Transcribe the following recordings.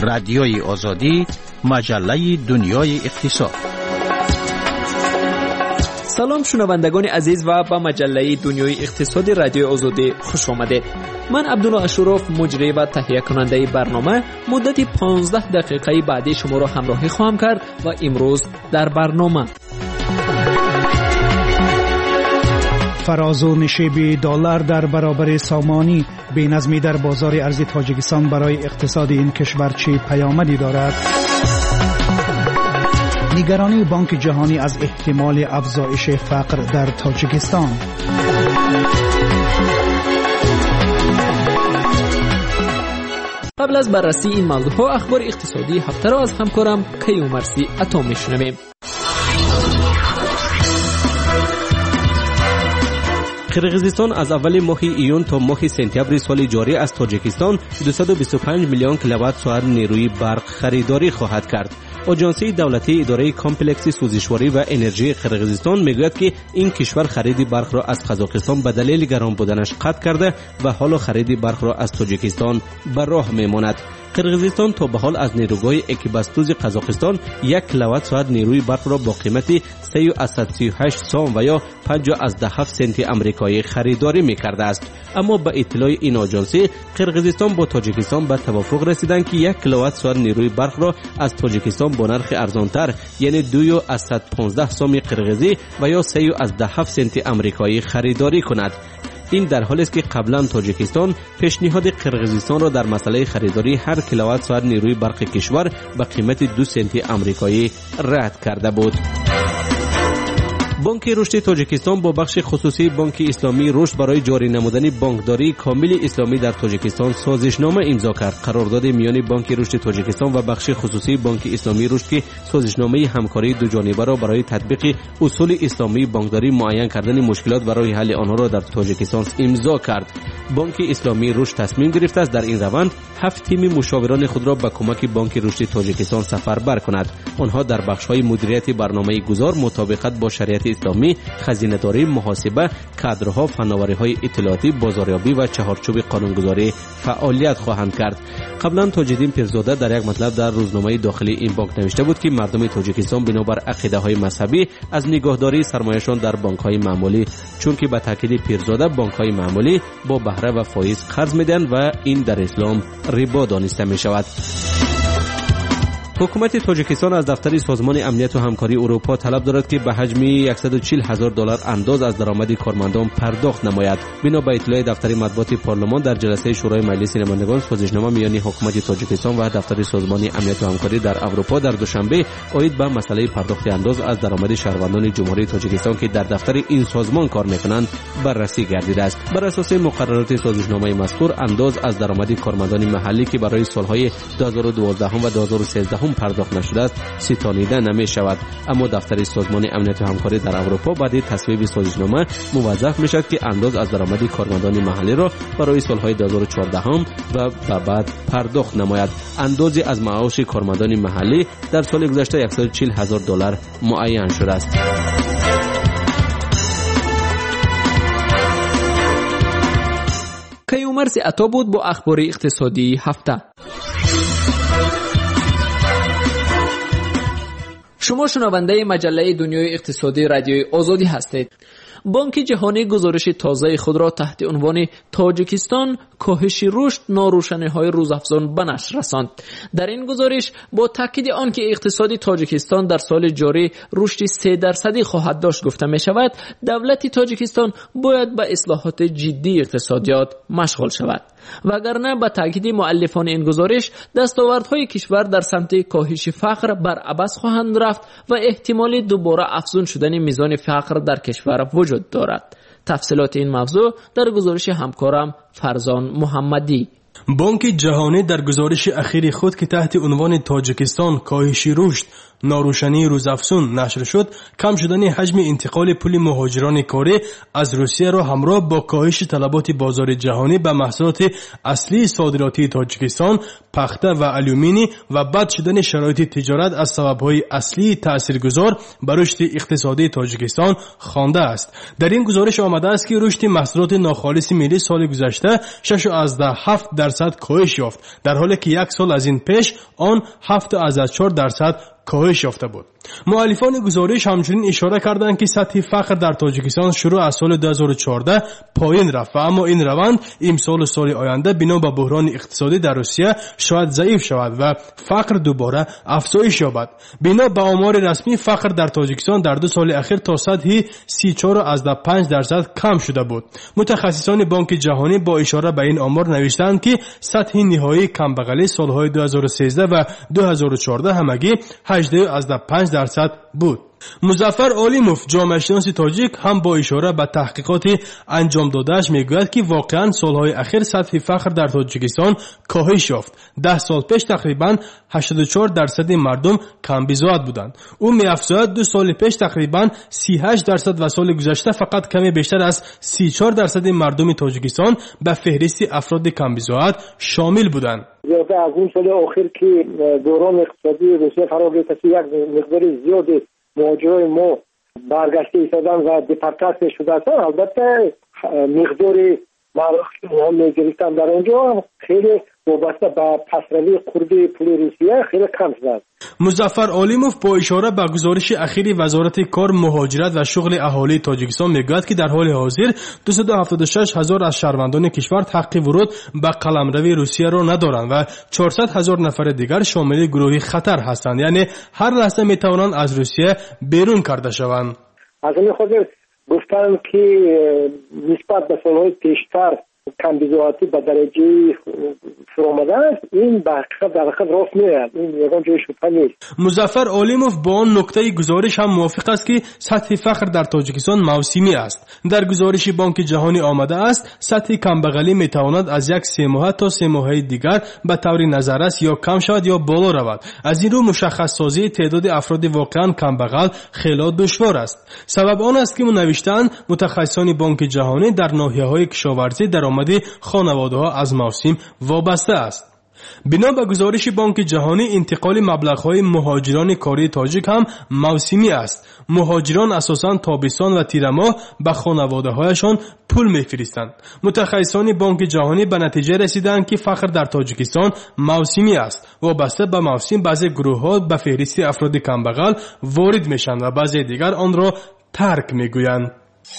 رادیوی آزادی، مجله دنیای اقتصاد. سلام شنوندگان عزیز و به مجله دنیای اقتصاد رادیوی آزادی خوش آمدید. من عبدالله اشرف، مجری و تهیه کننده برنامه، مدت 15 دقیقه بعدی شما را همراهی خواهم کرد و امروز در برنامه فرازو نشیب دلار در برابر سامانی، بی‌نظمی در بازار ارز تاجیکستان برای اقتصاد این کشور چه پیامدی دارد؟ نگرانی بانک جهانی از احتمال افزایش فقر در تاجیکستان. قبل از بررسی این موضوع اخبار اقتصادی هفته را از همکارم کیومرثی عطا میشنویم. قرقیزستان از اول ماه ایون تا ماه سپتامبر سال جاری از تاجیکستان 225 میلیون کیلووات ساعت نیروی برق خریداری خواهد کرد. آژانسی دولتی اداره کامپلکس سوزشواری و انرژی قرقیزستان میگوید که این کشور خرید برق را از قزاقستان به دلیل گران بودنش قطع کرده و حالا خرید برق را از تاجیکستان به راه میماند. قرقیزستان تا به حال از نیروگاه اکبستوز قزاقستان 1 کیلووات ساعت نیروی برق را با قیمت 338 سوم و یا 5.7 سنت آمریکایی خریداری می‌کرده است. اما به اطلاع این آژانسی قرقیزستان با تاجیکستان به توافق رسیدند که 1 کیلووات ساعت نیروی برق را از تاجیکستان با نرخ ارزانتر یعنی 2.15 سوم قرقیزی و یا 3.7 سنت آمریکایی خریداری کند. این در حالی است که قبلا تاجیکستان پیشنهاد قرقیزستان را در مسئله خریداری هر کیلووات ساعت نیروی برق کشور به قیمت 2 سنت آمریکایی رد کرده بود. بانک رشد تاجیکستان با بخش خصوصی بانک اسلامی رشد برای جاری نمودن بانکداری کامل اسلامی در تاجیکستان سازشنامه امضا کرد. قرارداد میان بانک رشد تاجیکستان و بخش خصوصی بانک اسلامی رشد که سازشنامه همکاری دو جانبه را برای تطبیق اصول اسلامی بانکداری معین کردن مشکلات و راه حل آنها را در تاجیکستان امضا کرد. بانک اسلامی رشد تصمیم گرفته است در این روند 7 تیم مشاوران خود را به کمک بانک رشد تاجیکستان سفربر کند. آنها در بخش‌های مدیریت برنامه گذار، مطابقت با شریعت اسلامی، خزینه‌داری، محاسبه، کادرها، فناوری‌های اطلاعاتی، بازاریابی و چهارچوب قانونگذاری فعالیت خواهند کرد. قبلا تاج‌الدین پیرزاده در یک مطلب در روزنامه داخلی این بانک نوشته بود که مردم تاجیکستان بنابر عقیده‌های مذهبی از نگهداری سرمایه‌شان در بانک‌های معمولی، چون که به تاکید پیرزاده بانک‌های معمولی با بهره و فایز قرض می‌دهند و این در اسلام ربا دانسته می‌شود. حکومت تاجیکستان از دفتر سازمان امنیت و همکاری اروپا طلب دارد که به حجم $140,000 انداز از درآمد کارمندان پرداخت نماید. بنا به اطلاع دفتر مطبوعات پارلمان در جلسه شورای مجلس نمایندگان، سازشنامه میان حکومت تاجیکستان و دفتر سازمان امنیت و همکاری در اروپا در دوشنبه عاید به مسئله پرداخت انداز از درآمد شهروندان جمهوری تاجیکستان که در دفتر این سازمان کار میکنند بررسی گردیده است. بر اساس مقررات سازشنامه مذکور، انداز از درآمد کارمندان محلی که برای سالهای 2012 و 2013 پرداخت نشده است ستانیده نمی شود. اما دفتر سازمان امنیت و همکاری در اروپا بعد تصویب سازشنامه موظف می شود که انداز از درآمد کارمندان محلی را برای سالهای 2014 و بعد پرداخت نماید. اندازی از معاش کارمندان محلی در سال گذشته $140,000 معین شده است. کیومرثی عطا بود با اخبار اقتصادی هفته. شما شنونده مجله دنیای اقتصادی رادیوی آزادی هستید. بانک جهانی گزارش تازه خود را تحت عنوان تاجیکستان کاهش رشد ناروشنی‌های روزافزون به نشر رساند. در این گزارش با تاکید آنکه اقتصاد تاجیکستان در سال جاری رشد 3% خواهد داشت گفته می شود، دولت تاجیکستان باید به اصلاحات جدی اقتصادیات مشغول شود. وگرنه به تاکید مؤلفان این گزارش دستاوردهای کشور در سمت کاهش فقر بر عبث خواهند رفت و احتمال دوباره افزون شدن میزان فقر در کشور وجود دارد. تفصیلات این موضوع در گزارش همکارم فرزان محمدی. بانک جهانی در گزارش اخیر خود که تحت عنوان تاجیکستان کاهش رشد ناروشنی روزافزون نشر شد، کم شدن حجم انتقال پول مهاجران کاری از روسیه را همراه با کاهش طلبات بازار جهانی به محصولات اصلی صادراتی تاجیکستان، پخته و آلومینی و بد شدن شرایط تجارت از سبب‌های اصلی تاثیرگذار بر رشد اقتصادی تاجیکستان خوانده است. در این گزارش آمده است که رشد محصولات ناخالص ملی سال گذشته 6.7% کاهش یافت، در حالی که یک سال از این پیش آن 7.4% کاهش یافته بود. مؤلفان گزارش همچنین اشاره کردند که سطح فقر در تاجیکستان شروع از سال 2014 پایین رفت و اما این روند امسال و سال آینده بنا به بحران اقتصادی در روسیه شاید ضعیف شود و فقر دوباره افزایش یابد. بنا به آمار رسمی فقر در تاجیکستان در 2 سال اخیر تا سطح 34.5% کم شده بود. متخصصان بانک جهانی با اشاره به این آمار نوشتند که سطح نهایی کمبغلی سالهای 2013 و 2014 همگی 18.5% بود. مظفر علیموف جامعه شناس تاجیک هم با اشاره به تحقیقات انجام دادهش میگوید که واقعا سالهای اخیر سطح فقر در تاجیکستان کاهش یافت. 10 سال پیش تقریبا 84% مردم کم بیزاد بودند. او می‌افزاید 2 سال پیش تقریبا 38% و سال گذشته فقط کمی بیشتر از 34% مردم تاجیکستان به فهرست افراد کم بیزاد شامل بودند. زیاده از این سال اخیر که دوران اقتصادی روسیه فرا گرفته، یک مقدار زیادی مهاجرای ما برگشته ایستادن و دیپارتات شده هستند. البته مقدار ما میگرفتن در اونجا خیلی وابسته به پسروی قربی پول روسیه خیلی کم شده. مظفر علیموف با اشاره به گزارش اخیری وزارت کار، مهاجرت و شغل اهالی تاجیکستان میگوید که در حال حاضر 276,000 از شهروندان کشور حق ورود به قلمرو روسیه را ندارند و 400,000 نفر دیگر شامل گروه خطر هستند، یعنی هر لحظه میتوانند از روسیه بیرون کرده شوند. از این خاطر گفتن که نسبت به سالهای پیشتر کمبیزاتی به درجه فرامده است، این به حقیقت راست میاد، این یکان جای شبهه نیست. مظفر علیموف با آن نکته گزارش هم موافق است که سطح فقر در تاجیکستان موسمی است. در گزارش بانک جهانی آمده است سطح کمبغلی میتواند از 1 ماه تا 3 ماه دیگر به طور نظررس یا کم شود یا بالا رود. از این رو مشخص سازی تعداد افراد واقعا کمبغل خیلی دشوار است. سبب آن است که نوشتند متخصصان بانک جهانی در ناحیه‌های کشاورزی درآمد خانواده‌ها از موسم وابسته است. بنا به گزارش بانک جهانی انتقال مبلغ‌های مهاجران کاری تاجیک هم موسمی است. مهاجران اساساً تابستان و تیر ماه به خانواده‌هایشان پول می‌فرستند. متخصصان بانک جهانی به نتیجه رسیدند که فقر در تاجیکستان موسمی است. وابسته به موسم بعضی گروه‌ها به فهرست افراد کمبغل وارد میشند و بعضی دیگر آن را ترک میگویند.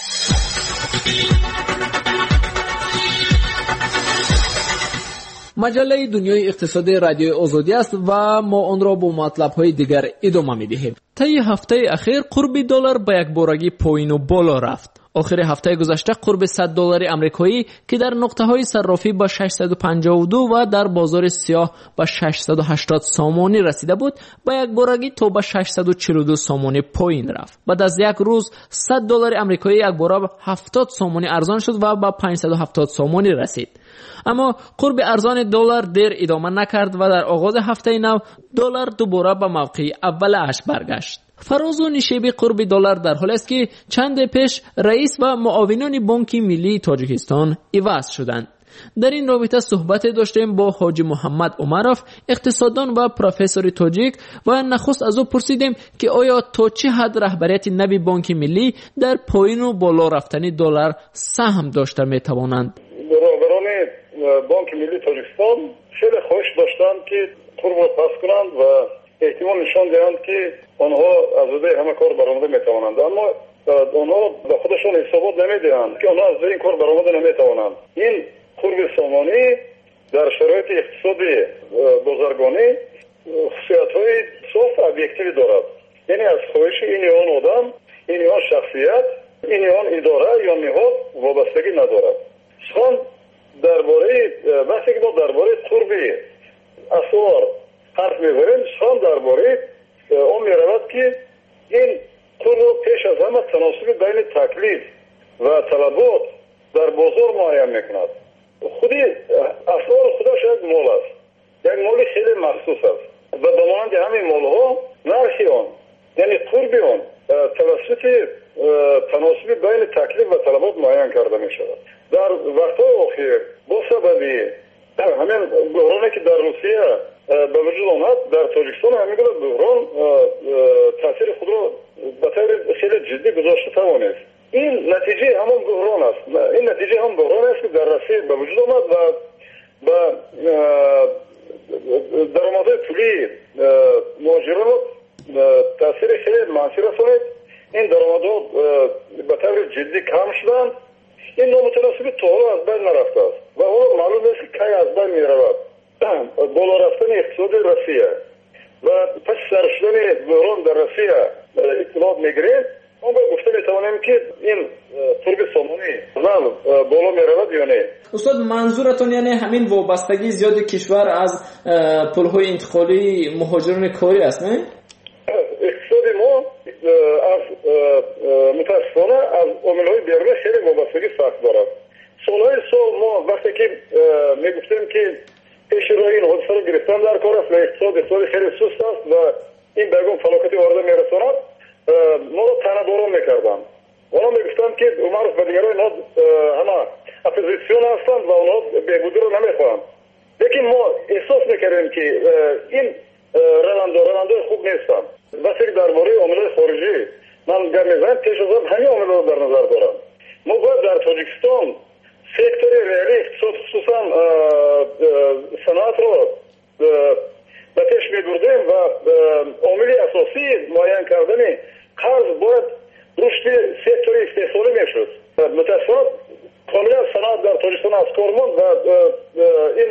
مجله دنیای اقتصادی رادیوی آزادی است و ما آن را با مطلب‌های دیگر ادامه می‌دهیم. طی هفته اخیر قرب دلار به یک بارگی پایین و بالا رفت. آخر هفته گذشته قرب $100 آمریکایی که در نقطه‌های صرافی با 652 و در بازار سیاه با 680 سامانی رسیده بود، با یک بارگی تا به 642 سامانی پایین رفت. بعد از یک روز $100 آمریکایی یک باره 70 سامانی ارزان شد و به 570 سامانی رسید. اما قرب ارزان دلار دیر ادامه نکرد و در آغاز هفته نو دلار دوباره به موقع اولش برگشت. فراز و نشیب قرب دلار در حالی است که چند پیش رئیس و معاونان بانک ملی تاجیکستان عوض شدند. در این رابطه صحبت داشتیم با حاجی محمد عمروف، اقتصاددان و پروفسور تاجیک، و نخست از او پرسیدیم که آیا تا چه حد رهبریت نوی بانک ملی در پایین و بالا رفتن دلار سهم داشته میتوانند. رهبران بانک ملی تاجیکستان خیلی خواهش داشتند که قرب را پس کنند و احتمال نشان دهند که آنها از روی همه کار برآمده میتوانند، اما آنها به خودشان حسابات نمیدهند که آنها از روی این کار برآمده نمیتوانند. این قرب سامانی در شرایط اقتصادی بازرگانی خصوصیت‌های صاف و ابیکتیوی دارد، یعنی از خواهش این آن آدم، این آن شخصیت، این آن اداره یا نهاد وابستگی ندارد. سخن درباره وقتی که ما درباره قرب اسعار حرف می‌بریم، سخن درباره آن می‌رود که این قرب پیش از همه تناسب بین تکلیف و طلبات در بازار معین می‌کند. خودی اسعار خودش یک مال است، یک مال خیلی مخصوص است و به مانند همین مال‌ها نرخ همین بحرانی که در روسیه به وجود آمد در تاجیکستان همین بحران تاثیر خود را به طور خیلی جدی گذاشته توانست. این نتیجه همون بحران است. این نتیجه هم بحران است که در روسیه به وجود آمد و به درآمدهای پولی مهاجران تاثیر خیلی منفی رسانید. این درآمدها به طور جدی کم شدند. این نامتناسبی تا حالا از بین نرفته است و حالا معلوم است که کی از بین میرود. بالا رفتن اقتصاد روسیه و پس سر شدن بحران در روسیه اطلاعات میگیریم. ما باید گفته میتوانیم که این طرق سامانی بالا میرود یا نه. استاد منظورتون یعنی همین وابستگی زیاد کشور از پلهای انتقالی مهاجران کاری است نه؟ اقتصاد ما از متاسفانه از عامل‌های بیرونی خیلی وابستگی سخت دارد. سالهای سال ما وقتی که میگفتیم که پیش روی این حادثه رو گرفتن در کار است و اقتصاد خیلی سست است و این بگم فلاکتی وارد میرساند، ما رو تنباران میکردن. اونا میگفتن که عمر و دیگران همه اپوزیسیون هستند و اونا بهبودی رو نمیخواهند. لیکن ما احساس میکردیم که این روندهای خوب نیستند. وقتی که درباره عامل‌های خارجی من گپ میزنم پیش از همین عامل‌ها رو در نظر دارم. ما باید در تاجیکستان سکتور ریالی اقتصاد خصوصا صنعت رو به پیش میبردیم و عامل اساسی معین کردن قرض باید رشد سکتور استحصالی میشد. متاسفانه کاملا صنعت در تاجیکستان از کار ماند و این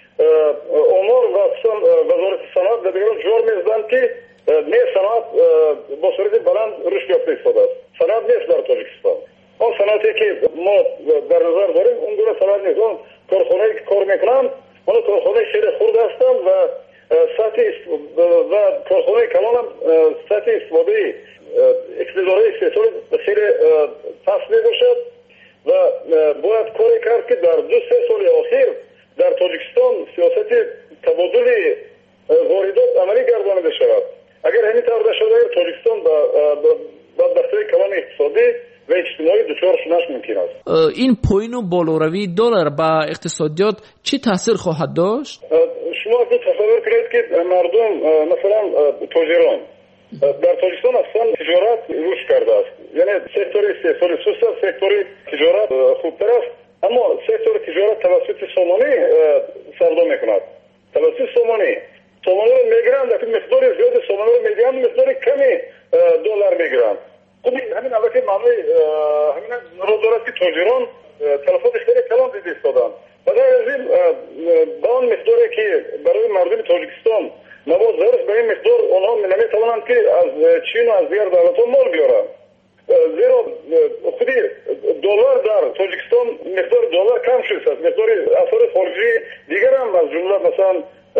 امور و وزارت صنعت و دیگران جور میزدند که نه صنعت با صورت بلند رشد یافته ایستاده است. صنعت نیست در تاجیکستان. آن صنعتی که ما در نظر داریم اون گونه صنعت نیست. اون کارخانه‌ای که کار میکنند اون کارخانه خیلی خرد هستند و سطح و کارخانه کلان هم سطح استفاده اقتدارهای استحصالی خیلی پس می باشد و باید کاری کرد که در 2-3 سال آخر در تاجیکستان سیاست تبادل واردات عملی گردانیده شود. اگر همین طور نشود تاجیکستان با بدبختی کلان اقتصادی و اجتماعی دچار شدنش ممکن است. این پایین و بالاروی دلار با اقتصادیات چه تاثیر خواهد داشت؟ شما تصور کنید که مردم مثلا تاجران در تاجیکستان اصلا تجارت رشد کرده است. یعنی سکتور استحصالی سست است، سکتور تجارت خوبتر است، اما سکتور تجارت توسط سامانی سردا میکند. توسط سامانی رو میگیرند، در مقدار زیاد سامانی رو میگیرند، مقدار کمی دلار میگیرند. خب همین البته معنی همین رو دارد که تاجران تلفات خیلی کلان دیده ایستادند. بعد از این با اون مقداری که برای مردم تاجیکستان مواد ضرورت به این مقدار اونها نمیتوانند که از چین و از دیگر دولت‌ها مال بیارند. زیرا خودی دلار در تاجیکستان مقدار دلار کم شده است. مقدار اثار خارجی دیگر هم از جمله مثلا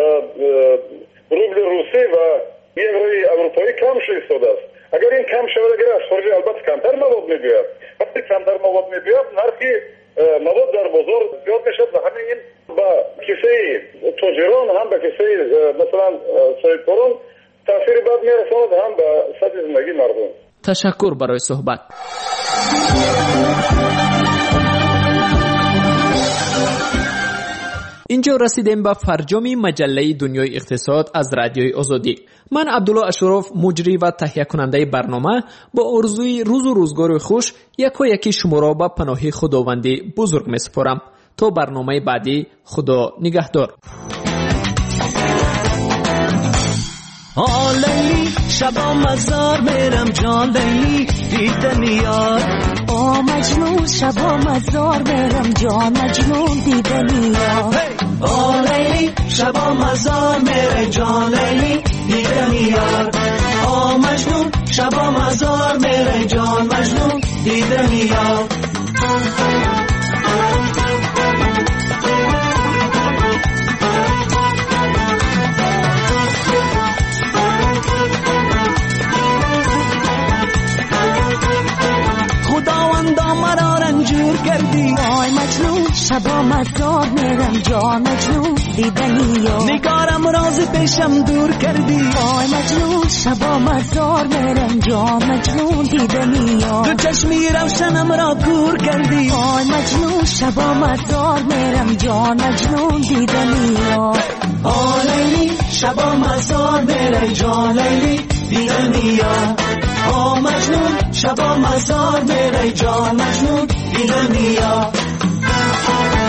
روبل روسی و یوروی اروپایی کم شده ایستاده است. اگر این کم شود اگر از خارج البته کمتر مواد میبیاد. وقتی کمتر مواد میبیاد نرخی مواد در بازار زیاد میشد و همین این با کیسه تاجران هم به کیسه مثلا صاحبکاران تاثیر بد میرساند هم به سطح زندگی مردم. تشکر برای صحبت. اینجا رسیدیم به فرجام مجله دنیای اقتصاد از رادیوی آزادی. من عبدالله اشرف مجری و تهیه کننده برنامه با آرزوی روز و روزگار خوش یکی شما را به پناه خداوندی بزرگ میسپارم. تا برنامه بعدی خدا نگهدار. لیلی شبا مزار میرم جان لیلی دیدن یار مجنون شبا مزار میرم جان مجنون دیدن یار لیلی شبا مزار میرم جان لیلی دیدن یار مجنون شبا مزار میرم جان مجنون دیدن یار خداوندا مرا رنجور کردی وای مجنون شبا مزار میرم جان مجنون دیدنی ها. نگارم راز پیشم دور کردی آی مجنون شبا مزار میرم جان مجنون دیدنی ها. تو چشمی روشنم را کور کردی آی مجنون شبا مزار میرم جان مجنون دیدنی ها. لیلی شبا مزار میرم جان لیلی دیدنی ها. مجنون شبا مزار میرم جان مجنون دیدنی ها.